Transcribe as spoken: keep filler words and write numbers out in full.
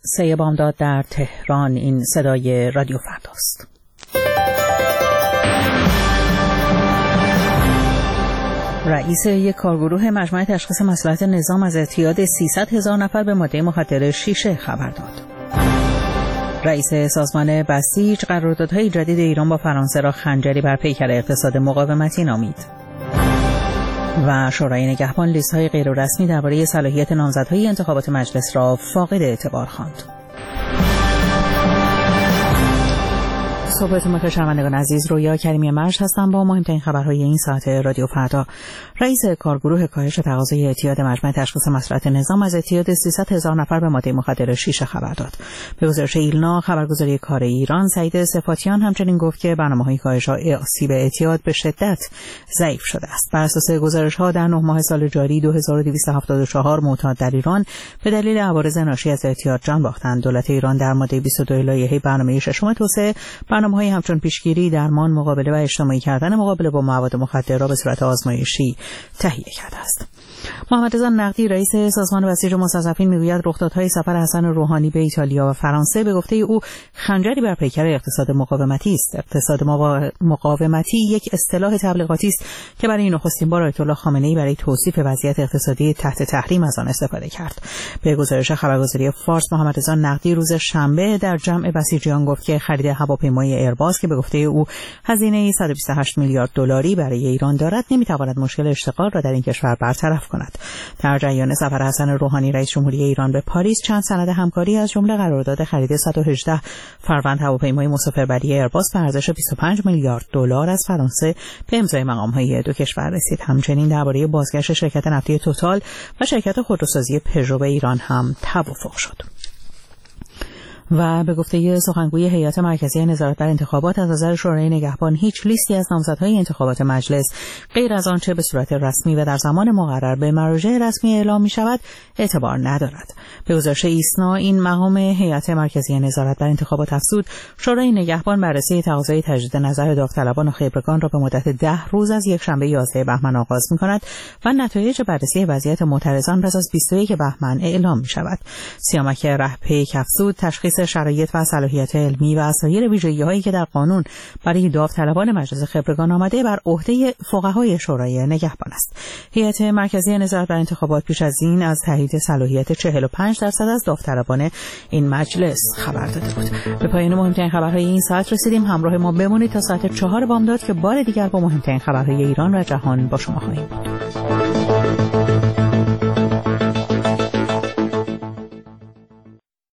سه بامداد در تهران. این صدای رادیو فرداست. رئیس یک کارگروه مجمع تشخیص مصلحت نظام از اعتیاد سیصد هزار نفر به ماده مخدر شیشه خبر داد. رئیس سازمان بسیج قراردادهای جدید ایران با فرانسه را خنجری بر پیکر اقتصاد مقاومتی نامید. و شورای نگهبان لیست‌های غیررسمی درباره صلاحیت نامزدهای انتخابات مجلس را فاقد اعتبار خواند. صحبتون بخیر شنوندگان عزیز، رویا کریمی مرج هستم با مهمترین خبرهای این ساعت رادیو فردا. رئیس کارگروه کاهش تقاضای اعتیاد مجمع تشخیص مصلحت نظام از اعتیاد سیصد هزار نفر به ماده مخدر شیشه خبر داد. به گزارش ایلنا خبرگزاری کار ایران، سعید صفاتیان همچنین گفت که برنامه‌های کاهش آسیب اعتیاد به شدت ضعیف شده است. بر اساس گزارش‌ها در نه ماه سال جاری دو هزار و دویست و هفتاد و چهار معتاد در ایران به دلیل عوارض ناشی از اعتیاد جان باختند. دولت ایران در ماده بیست و دو لایحه برنامه ششم توسعه برنامه‌های همچون پیشگیری، درمان، مقابله و اجتماعی کردن مقابله با مواد مخدر را به صورت آزمایشی تهیه کرده است. محمد رضا نقدی رئیس سازمان بسیج مستضعفین میگوید رخدادهای سفر حسن روحانی به ایتالیا و فرانسه به گفته او خنجری بر پیکر اقتصاد مقاومتی است. اقتصاد مقاومتی یک اصطلاح تبلیغاتی است که برای نخستین بار آیت الله خامنه‌ای برای توصیف وضعیت اقتصادی تحت تحریم از آن استفاده کرد. به گزارش خبرگزاری فارس، محمد رضا نقدی روز شنبه در جمع بسیجیان گفت که خرید هواپیمای ایرباس که به گفته او هزینه صد و بیست و هشت میلیارد دلاری برای ایران دارد نمیتواند مشکل اشتغال را در این کشور برطرف کند. در جریان سفر حسن روحانی رئیس جمهوری ایران به پاریس، چند سند همکاری از جمله قرارداد خرید صد و هجده فروند هواپیمای مسافربری ایرباس به ارزش بیست و پنج میلیارد دلار از فرانسه به امضای مقام‌های دو کشور رسید. همچنین درباره بازگشت شرکت نفتی توتال و شرکت خودروسازی پژو به ایران هم توافق شد. و به گفته سخنگوی هیئت مرکزی نظارت بر انتخابات، از نظر شورای نگهبان هیچ لیستی از نامزدهای انتخابات مجلس غیر از آنچه به صورت رسمی و در زمان مقرر به مراجع رسمی اعلام می شود اعتبار ندارد. به گزارش ایسنا، این مقام هیئت مرکزی نظارت بر انتخابات افزود شورای نگهبان بررسی تقاضای تجدید نظر داوطلبان و خبرگان را به مدت ده روز از یکشنبه یازده بهمن آغاز می کند و نتایج بررسی وضعیت معترضان پس از بیست و یک بهمن اعلام می شود. سیامک رهپیک افزود تشخیص شرایط و صلاحیت علمی و سایر ویژگی‌هایی که در قانون برای داوطلبان مجلس خبرگان آمده بر عهده فقهای شورای نگهبان است. هیئت مرکزی نظارت بر انتخابات پیش از این از تایید صلاحیت چهل و پنج درصد از داوطلبان این مجلس خبر داده بود. به پایان مهمترین خبرهای این ساعت رسیدیم. همراه ما بمانید تا ساعت چهار بامداد که بار دیگر با مهمترین خبرهای ایران و جهان با شما خواهیم بود.